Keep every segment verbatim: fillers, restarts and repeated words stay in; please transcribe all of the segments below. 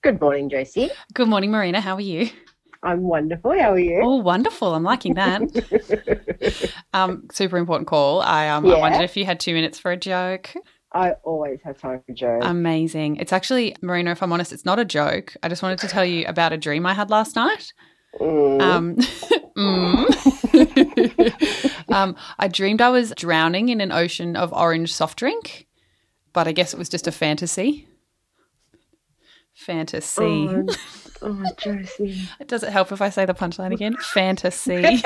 Good morning, Josie. Good morning, Marina. How are you? I'm wonderful. How are you? Oh, wonderful. I'm liking that. um, super important call. I, um, Yeah? I wondered if you had two minutes for a joke. I always have time for jokes. Amazing. It's actually, Marina, if I'm honest, it's not a joke. I just wanted to tell you about a dream I had last night. Mm. Um, mm. um, I dreamed I was drowning in an ocean of orange soft drink, but I guess it was just a fantasy. Fantasy. Oh, oh, Josie. Does it help if I say the punchline again? Fantasy.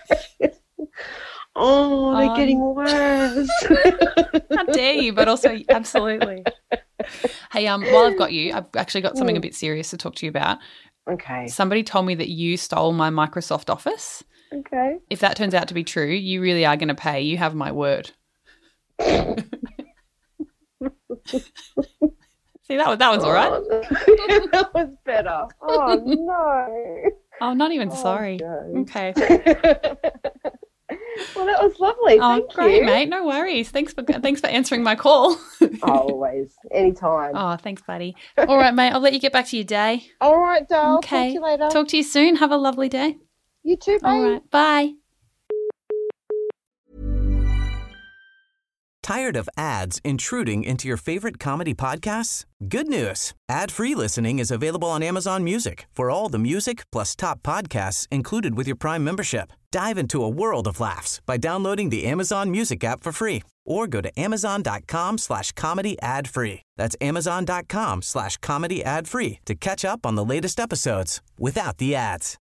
Oh, they're Um, getting worse. How dare you, but also absolutely. Hey, um, while I've got you, I've actually got something a bit serious to talk to you about. Okay. Somebody told me that you stole my Microsoft Office. Okay. If that turns out to be true, you really are going to pay. You have my word. See, that was that was all right. Oh, that was better. Oh, no. Oh, not even Oh, sorry. Joe. Okay. Well, that was lovely. Oh, Thank great, you. mate. No worries. Thanks for thanks for answering my call. Always. Anytime. Oh, thanks, buddy. All right, mate. I'll let you get back to your day. All right, Dale. Okay. Talk to you later. Talk to you soon. Have a lovely day. You too, babe. All right. Bye. Tired of ads intruding into your favorite comedy podcasts? Good news. Ad-free listening is available on Amazon Music for all the music plus top podcasts included with your Prime membership. Dive into a world of laughs by downloading the Amazon Music app for free or go to amazon.com slash comedy ad free. That's amazon.com slash comedy ad free to catch up on the latest episodes without the ads.